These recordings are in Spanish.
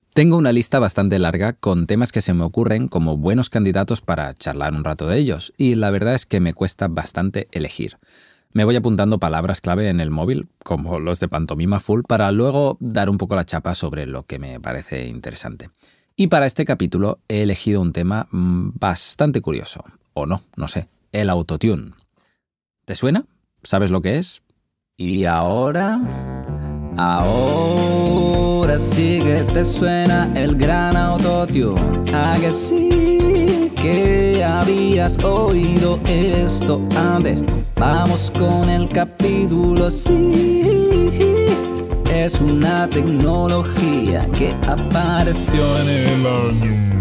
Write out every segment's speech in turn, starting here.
Tengo una lista bastante larga con temas que se me ocurren como buenos candidatos para charlar un rato de ellos, y la verdad es que me cuesta bastante elegir. Me voy apuntando palabras clave en el móvil, como los de Pantomima Full, para luego dar un poco la chapa sobre lo que me parece interesante. Y para este capítulo he elegido un tema bastante curioso, o no sé, el autotune. ¿Te suena? ¿Sabes lo que es? Y ahora sí que te suena el gran autotune. ¿A que sí que habías oído esto antes? Vamos con el capítulo, sí. Es una tecnología que apareció en el año.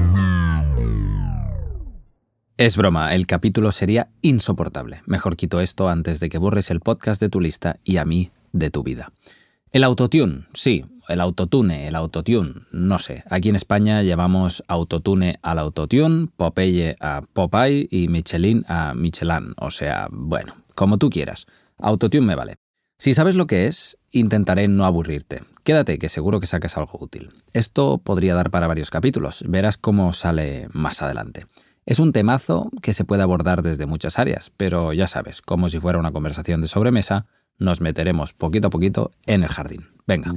Es broma, el capítulo sería insoportable. Mejor quito esto antes de que borres el podcast de tu lista y a mí de tu vida. El autotune, sí, el autotune, no sé. Aquí en España llamamos autotune al autotune, Popeye a Popeye y Michelin a Michelin. O sea, bueno, como tú quieras. Autotune me vale. Si sabes lo que es, intentaré no aburrirte. Quédate, que seguro que sacas algo útil. Esto podría dar para varios capítulos. Verás cómo sale más adelante. Es un temazo que se puede abordar desde muchas áreas, pero ya sabes, como si fuera una conversación de sobremesa, nos meteremos poquito a poquito en el jardín. Venga.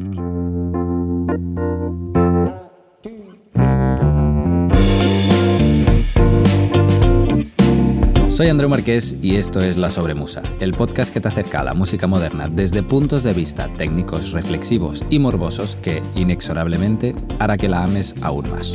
Soy Andreu Marqués y esto es La Sobremusa, el podcast que te acerca a la música moderna desde puntos de vista técnicos, reflexivos y morbosos que, inexorablemente, hará que la ames aún más.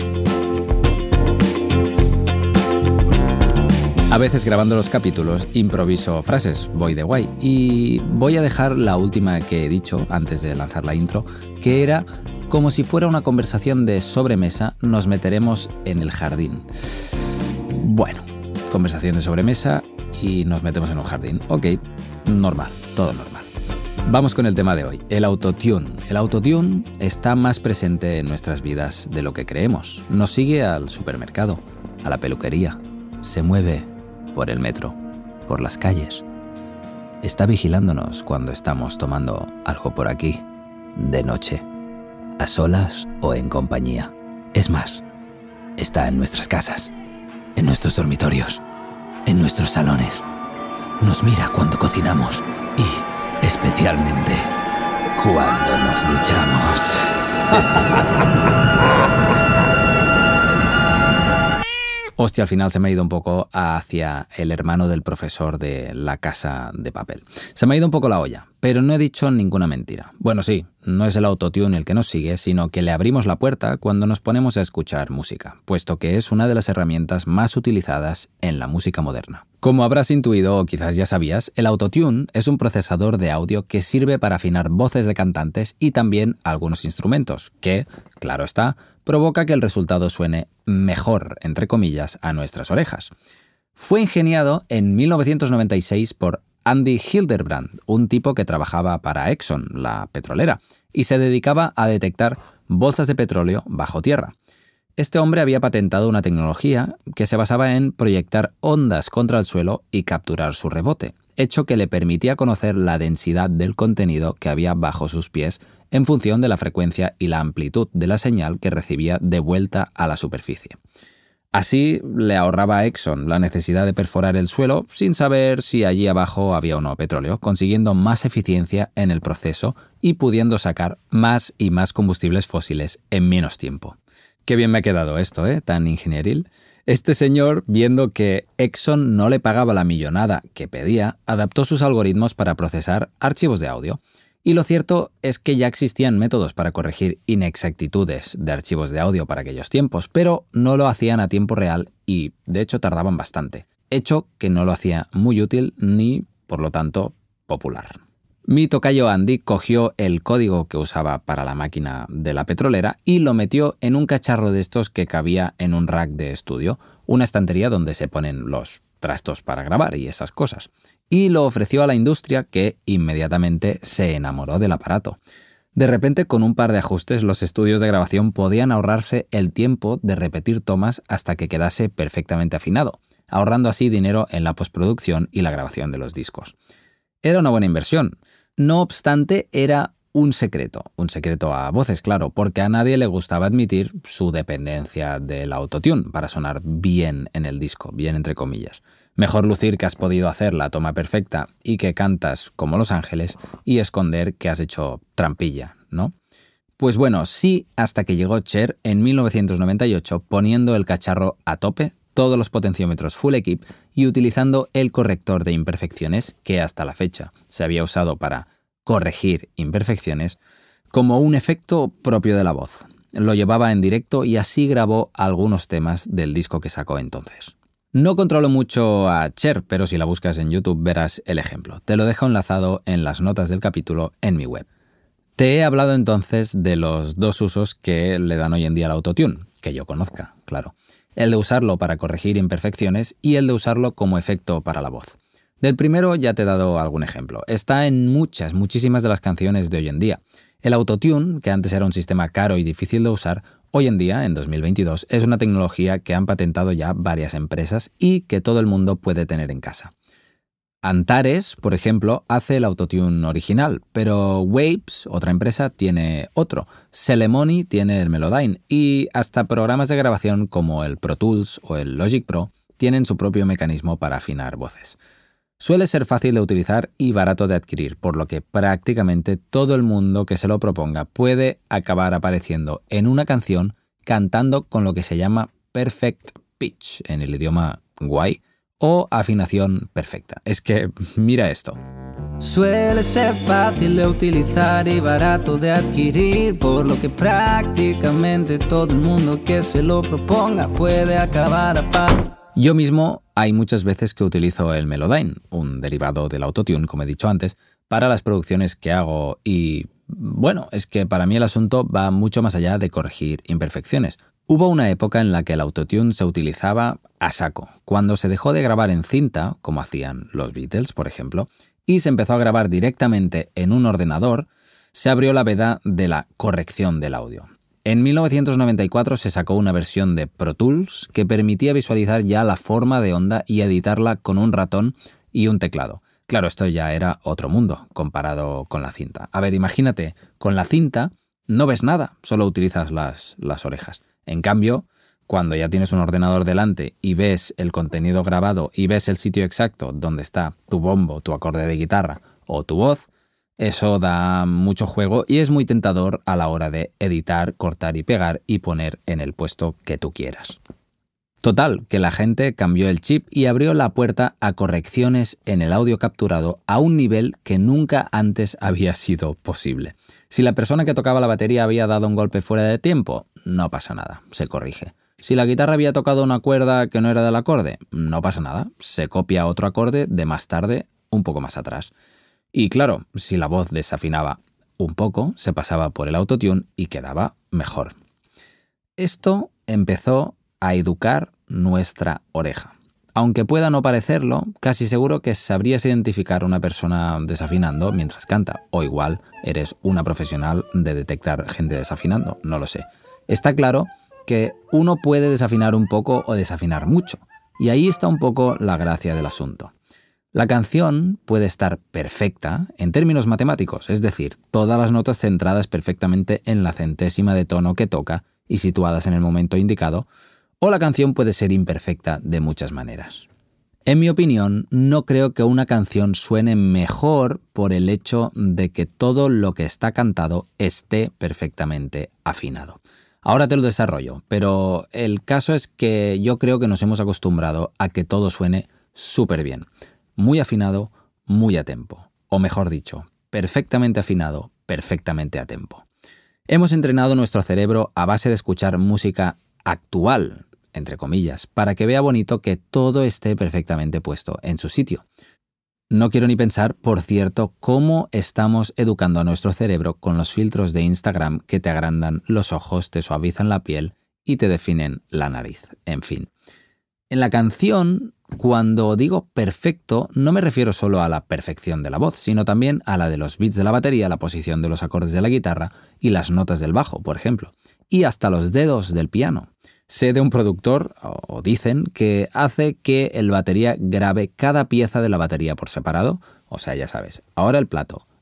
A veces grabando los capítulos improviso frases, voy de guay, y voy a dejar la última que he dicho antes de lanzar la intro, que era como si fuera una conversación de sobremesa, nos meteremos en el jardín. Bueno, conversación de sobremesa y nos metemos en un jardín. Ok, normal, todo normal. Vamos con el tema de hoy, el autotune. El autotune está más presente en nuestras vidas de lo que creemos. Nos sigue al supermercado, a la peluquería, se mueve por el metro, por las calles. Está vigilándonos cuando estamos tomando algo por aquí, de noche, a solas o en compañía. Es más, está en nuestras casas, en nuestros dormitorios, en nuestros salones. Nos mira cuando cocinamos y, especialmente, cuando nos duchamos. Hostia, al final se me ha ido un poco hacia el hermano del profesor de La Casa de Papel. Se me ha ido un poco la olla, pero no he dicho ninguna mentira. Bueno, sí, no es el autotune el que nos sigue, sino que le abrimos la puerta cuando nos ponemos a escuchar música, puesto que es una de las herramientas más utilizadas en la música moderna. Como habrás intuido o quizás ya sabías, el autotune es un procesador de audio que sirve para afinar voces de cantantes y también algunos instrumentos, que, claro está, provoca que el resultado suene mejor, entre comillas, a nuestras orejas. Fue ingeniado en 1996 por Andy Hildebrand, un tipo que trabajaba para Exxon, la petrolera, y se dedicaba a detectar bolsas de petróleo bajo tierra. Este hombre había patentado una tecnología que se basaba en proyectar ondas contra el suelo y capturar su rebote, hecho que le permitía conocer la densidad del contenido que había bajo sus pies en función de la frecuencia y la amplitud de la señal que recibía de vuelta a la superficie. Así le ahorraba a Exxon la necesidad de perforar el suelo sin saber si allí abajo había o no petróleo, consiguiendo más eficiencia en el proceso y pudiendo sacar más y más combustibles fósiles en menos tiempo. Qué bien me ha quedado esto, tan ingenieril. Este señor, viendo que Exxon no le pagaba la millonada que pedía, adaptó sus algoritmos para procesar archivos de audio. Y lo cierto es que ya existían métodos para corregir inexactitudes de archivos de audio para aquellos tiempos, pero no lo hacían a tiempo real y, de hecho, tardaban bastante. Hecho que no lo hacía muy útil ni, por lo tanto, popular. Mi tocayo Andy cogió el código que usaba para la máquina de la petrolera y lo metió en un cacharro de estos que cabía en un rack de estudio, una estantería donde se ponen los trastos para grabar y esas cosas. Y lo ofreció a la industria, que inmediatamente se enamoró del aparato. De repente, con un par de ajustes, los estudios de grabación podían ahorrarse el tiempo de repetir tomas hasta que quedase perfectamente afinado, ahorrando así dinero en la postproducción y la grabación de los discos. Era una buena inversión. No obstante, era un secreto a voces, claro, porque a nadie le gustaba admitir su dependencia del autotune para sonar bien en el disco, bien entre comillas. Mejor lucir que has podido hacer la toma perfecta y que cantas como Los Ángeles y esconder que has hecho trampilla, ¿no? Pues bueno, sí, hasta que llegó Cher en 1998 poniendo el cacharro a tope, todos los potenciómetros full equip y utilizando el corrector de imperfecciones que hasta la fecha se había usado para corregir imperfecciones como un efecto propio de la voz. Lo llevaba en directo y así grabó algunos temas del disco que sacó entonces. No controlo mucho a Cher, pero si la buscas en YouTube verás el ejemplo. Te lo dejo enlazado en las notas del capítulo en mi web. Te he hablado entonces de los dos usos que le dan hoy en día al autotune, que yo conozca, claro. El de usarlo para corregir imperfecciones y el de usarlo como efecto para la voz. Del primero ya te he dado algún ejemplo. Está en muchísimas de las canciones de hoy en día. El autotune, que antes era un sistema caro y difícil de usar, hoy en día, en 2022, es una tecnología que han patentado ya varias empresas y que todo el mundo puede tener en casa. Antares, por ejemplo, hace el autotune original, pero Waves, otra empresa, tiene otro. Celemony tiene el Melodyne y hasta programas de grabación como el Pro Tools o el Logic Pro tienen su propio mecanismo para afinar voces. Suele ser fácil de utilizar y barato de adquirir, por lo que prácticamente todo el mundo que se lo proponga puede acabar apareciendo en una canción cantando con lo que se llama perfect pitch en el idioma guay, o afinación perfecta. Es que, mira esto. Suele ser fácil de utilizar y barato de adquirir, por lo que prácticamente todo el mundo que se lo proponga puede acabar a par. Yo mismo hay muchas veces que utilizo el Melodyne, un derivado del autotune, como he dicho antes, para las producciones que hago y, bueno, es que para mí el asunto va mucho más allá de corregir imperfecciones. Hubo una época en la que el autotune se utilizaba a saco, cuando se dejó de grabar en cinta, como hacían los Beatles, por ejemplo, y se empezó a grabar directamente en un ordenador, se abrió la veda de la corrección del audio. En 1994 se sacó una versión de Pro Tools que permitía visualizar ya la forma de onda y editarla con un ratón y un teclado. Claro, esto ya era otro mundo comparado con la cinta. A ver, imagínate, con la cinta no ves nada, solo utilizas las orejas. En cambio, cuando ya tienes un ordenador delante y ves el contenido grabado y ves el sitio exacto donde está tu bombo, tu acorde de guitarra o tu voz, eso da mucho juego y es muy tentador a la hora de editar, cortar y pegar y poner en el puesto que tú quieras. Total, que la gente cambió el chip y abrió la puerta a correcciones en el audio capturado a un nivel que nunca antes había sido posible. Si la persona que tocaba la batería había dado un golpe fuera de tiempo, no pasa nada, se corrige. Si la guitarra había tocado una cuerda que no era del acorde, no pasa nada, se copia otro acorde de más tarde, un poco más atrás. Y claro, si la voz desafinaba un poco, se pasaba por el autotune y quedaba mejor. Esto empezó a educar nuestra oreja. Aunque pueda no parecerlo, casi seguro que sabrías identificar a una persona desafinando mientras canta, o igual eres una profesional de detectar gente desafinando, no lo sé. Está claro que uno puede desafinar un poco o desafinar mucho, y ahí está un poco la gracia del asunto. La canción puede estar perfecta en términos matemáticos, es decir, todas las notas centradas perfectamente en la centésima de tono que toca y situadas en el momento indicado, o la canción puede ser imperfecta de muchas maneras. En mi opinión, no creo que una canción suene mejor por el hecho de que todo lo que está cantado esté perfectamente afinado. Ahora te lo desarrollo, pero el caso es que yo creo que nos hemos acostumbrado a que todo suene súper bien. Muy afinado, muy a tempo. O mejor dicho, perfectamente afinado, perfectamente a tempo. Hemos entrenado nuestro cerebro a base de escuchar música actual, entre comillas, para que vea bonito que todo esté perfectamente puesto en su sitio. No quiero ni pensar, por cierto, cómo estamos educando a nuestro cerebro con los filtros de Instagram que te agrandan los ojos, te suavizan la piel y te definen la nariz. En fin. En la canción, cuando digo perfecto, no me refiero solo a la perfección de la voz, sino también a la de los beats de la batería, la posición de los acordes de la guitarra y las notas del bajo, por ejemplo, y hasta los dedos del piano. Sé de un productor, o dicen, que hace que el batería grabe cada pieza de la batería por separado, o sea, ya sabes, ahora el plato,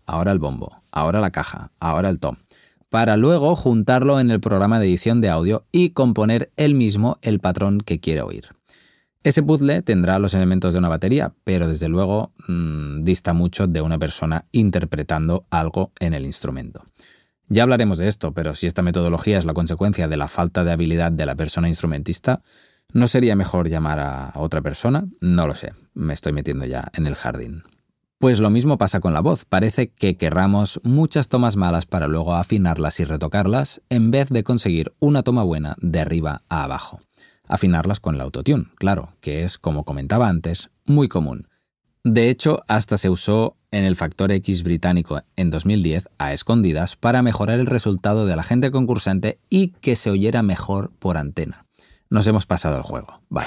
ahora el bombo, ahora la caja, ahora el tom, para luego juntarlo en el programa de edición de audio y componer él mismo el patrón que quiere oír. Ese puzzle tendrá los elementos de una batería, pero desde luego dista mucho de una persona interpretando algo en el instrumento. Ya hablaremos de esto, pero si esta metodología es la consecuencia de la falta de habilidad de la persona instrumentista, ¿no sería mejor llamar a otra persona? No lo sé, me estoy metiendo ya en el jardín. Pues lo mismo pasa con la voz. Parece que querramos muchas tomas malas para luego afinarlas y retocarlas, en vez de conseguir una toma buena de arriba a abajo. Afinarlas con el autotune, claro, que es, como comentaba antes, muy común. De hecho, hasta se usó en el Factor X británico en 2010 a escondidas para mejorar el resultado de la gente concursante y que se oyera mejor por antena. Nos hemos pasado el juego, vale.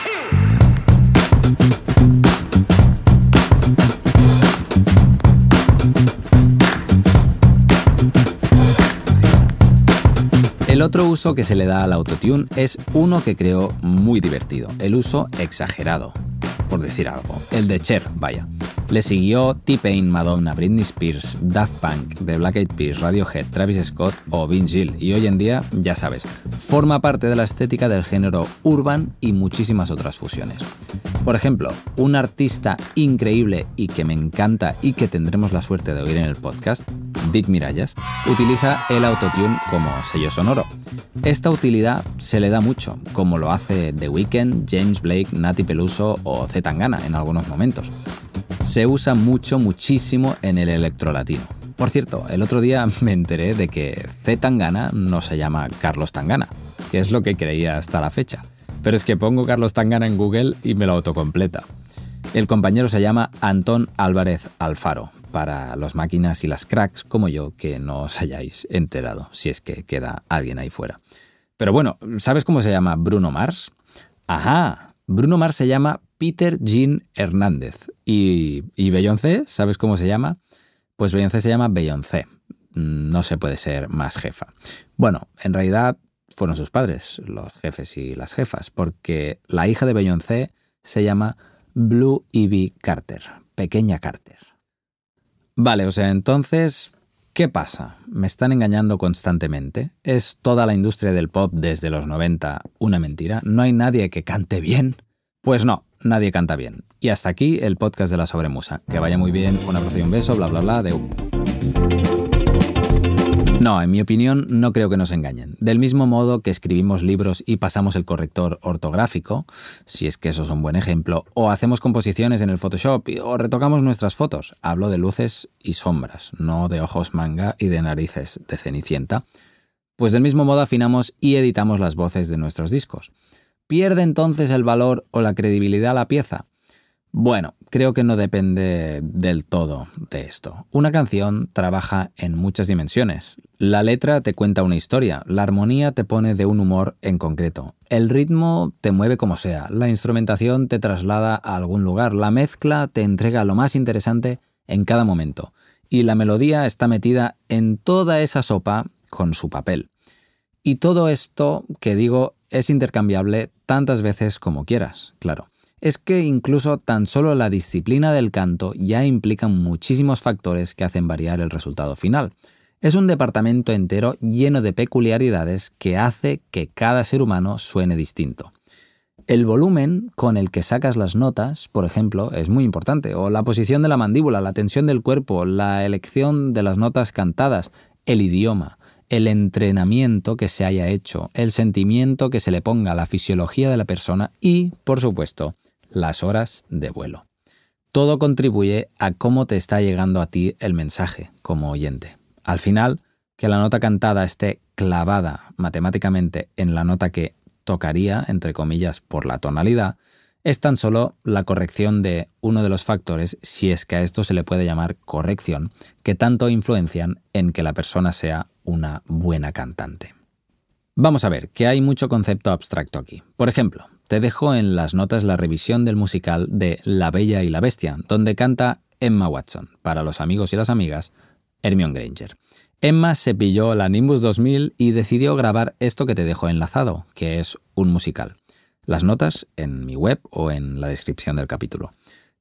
El otro uso que se le da al autotune es uno que creo muy divertido, el uso exagerado, por decir algo, el de Cher, vaya. Le siguió T-Pain, Madonna, Britney Spears, Daft Punk, The Black Eyed Peas, Radiohead, Travis Scott o Vince Gill, y hoy en día, ya sabes, forma parte de la estética del género urban y muchísimas otras fusiones. Por ejemplo, un artista increíble y que me encanta y que tendremos la suerte de oír en el podcast, Vic Miralles, utiliza el autotune como sello sonoro. Esta utilidad se le da mucho, como lo hace The Weeknd, James Blake, Nati Peluso o C. Tangana en algunos momentos. Se usa muchísimo en el electrolatino. Por cierto, el otro día me enteré de que C. Tangana no se llama Carlos Tangana, que es lo que creía hasta la fecha. Pero es que pongo Carlos Tangana en Google y me lo autocompleta. El compañero se llama Antón Álvarez Alfaro, para los máquinas y las cracks como yo que no os hayáis enterado, si es que queda alguien ahí fuera. Pero bueno, ¿sabes cómo se llama Bruno Mars? ¡Ajá! Bruno Mars se llama Peter Jean Hernández. ¿Y Beyoncé? ¿Sabes cómo se llama? Pues Beyoncé se llama Beyoncé. No se puede ser más jefa. Bueno, en realidad fueron sus padres, los jefes y las jefas, porque la hija de Beyoncé se llama Blue Ivy Carter, pequeña Carter. Vale, o sea, entonces, ¿qué pasa? ¿Me están engañando constantemente? ¿Es toda la industria del pop desde los 90 una mentira? ¿No hay nadie que cante bien? Pues no, nadie canta bien. Y hasta aquí el podcast de la Sobremusa. Que vaya muy bien, un abrazo y un beso, bla bla bla, de... No, en mi opinión, no creo que nos engañen. Del mismo modo que escribimos libros y pasamos el corrector ortográfico, si es que eso es un buen ejemplo, o hacemos composiciones en el Photoshop o retocamos nuestras fotos. Hablo de luces y sombras, no de ojos manga y de narices de Cenicienta. Pues del mismo modo afinamos y editamos las voces de nuestros discos. ¿Pierde entonces el valor o la credibilidad la pieza? Bueno, creo que no depende del todo de esto. Una canción trabaja en muchas dimensiones. La letra te cuenta una historia, la armonía te pone de un humor en concreto, el ritmo te mueve como sea, la instrumentación te traslada a algún lugar, la mezcla te entrega lo más interesante en cada momento y la melodía está metida en toda esa sopa con su papel. Y todo esto que digo es intercambiable tantas veces como quieras, claro. Es que incluso tan solo la disciplina del canto ya implica muchísimos factores que hacen variar el resultado final. Es un departamento entero lleno de peculiaridades que hace que cada ser humano suene distinto. El volumen con el que sacas las notas, por ejemplo, es muy importante, o la posición de la mandíbula, la tensión del cuerpo, la elección de las notas cantadas, el idioma, el entrenamiento que se haya hecho, el sentimiento que se le ponga, la fisiología de la persona y, por supuesto, las horas de vuelo. Todo contribuye a cómo te está llegando a ti el mensaje como oyente. Al final, que la nota cantada esté clavada matemáticamente en la nota que tocaría, entre comillas, por la tonalidad, es tan solo la corrección de uno de los factores, si es que a esto se le puede llamar corrección, que tanto influencian en que la persona sea una buena cantante. Vamos a ver, que hay mucho concepto abstracto aquí. Por ejemplo, te dejo en las notas la revisión del musical de La Bella y la Bestia, donde canta Emma Watson, para los amigos y las amigas, Hermione Granger. Emma se pilló la Nimbus 2000 y decidió grabar esto que te dejo enlazado, que es un musical. Las notas en mi web o en la descripción del capítulo.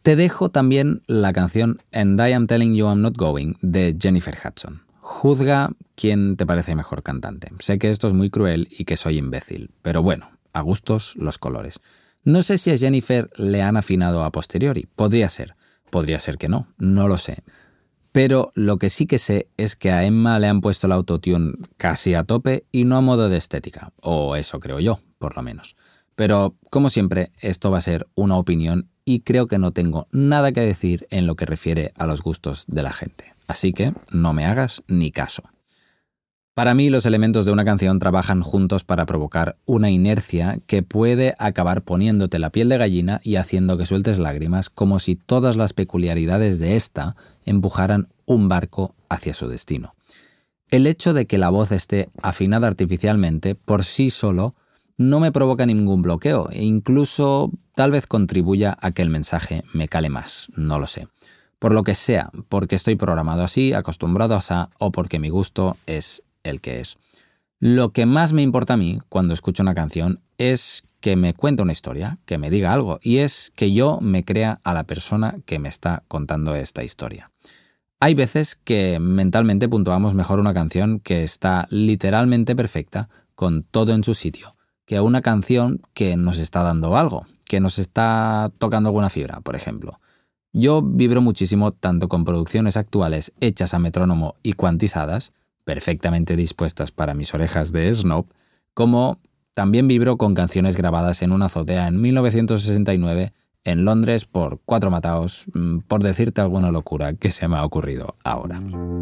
Te dejo también la canción And I Am Telling You I'm Not Going de Jennifer Hudson. Juzga quién te parece mejor cantante. Sé que esto es muy cruel y que soy imbécil, pero bueno, a gustos los colores. No sé si a Jennifer le han afinado a posteriori. Podría ser que no lo sé. Pero lo que sí que sé es que a Emma le han puesto el autotune casi a tope y no a modo de estética. O eso creo yo, por lo menos. Pero, como siempre, esto va a ser una opinión y creo que no tengo nada que decir en lo que refiere a los gustos de la gente. Así que no me hagas ni caso. Para mí, los elementos de una canción trabajan juntos para provocar una inercia que puede acabar poniéndote la piel de gallina y haciendo que sueltes lágrimas, como si todas las peculiaridades de esta empujaran un barco hacia su destino. El hecho de que la voz esté afinada artificialmente por sí solo no me provoca ningún bloqueo e incluso tal vez contribuya a que el mensaje me cale más, no lo sé. Por lo que sea, porque estoy programado así, acostumbrado a así, o porque mi gusto es el que es. Lo que más me importa a mí cuando escucho una canción es que me cuente una historia, que me diga algo, y es que yo me crea a la persona que me está contando esta historia. Hay veces que mentalmente puntuamos mejor una canción que está literalmente perfecta, con todo en su sitio, que una canción que nos está dando algo, que nos está tocando alguna fibra, por ejemplo. Yo vibro muchísimo tanto con producciones actuales hechas a metrónomo y cuantizadas, perfectamente dispuestas para mis orejas de snob, como también vibro con canciones grabadas en una azotea en 1969 en Londres por 4 mataos, por decirte alguna locura que se me ha ocurrido ahora.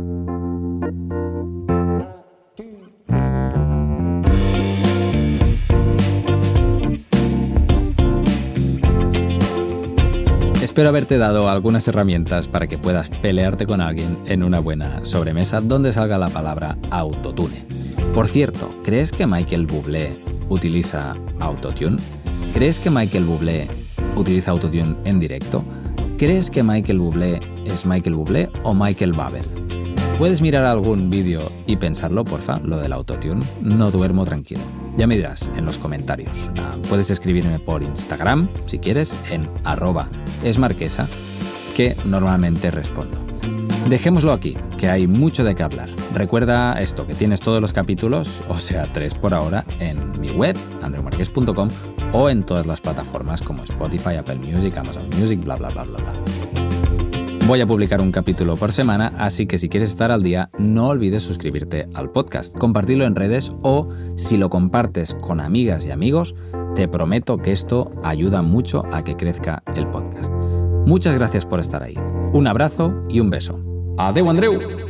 Espero haberte dado algunas herramientas para que puedas pelearte con alguien en una buena sobremesa donde salga la palabra autotune. Por cierto, ¿crees que Michael Bublé utiliza autotune? ¿Crees que Michael Bublé utiliza autotune en directo? ¿Crees que Michael Bublé es Michael Bublé o Michael Babel? ¿Puedes mirar algún vídeo y pensarlo, porfa, lo del autotune? No duermo tranquilo. Ya me dirás en los comentarios. Puedes escribirme por Instagram, si quieres, en @esmarquesa, que normalmente respondo. Dejémoslo aquí, que hay mucho de qué hablar. Recuerda esto, que tienes todos los capítulos, o sea, 3 por ahora, en mi web, andreumarques.com, o en todas las plataformas como Spotify, Apple Music, Amazon Music, bla, bla, bla, bla, bla. Voy a publicar un capítulo por semana, así que si quieres estar al día, no olvides suscribirte al podcast, compartirlo en redes o, si lo compartes con amigas y amigos, te prometo que esto ayuda mucho a que crezca el podcast. Muchas gracias por estar ahí. Un abrazo y un beso. Adeu, Andreu!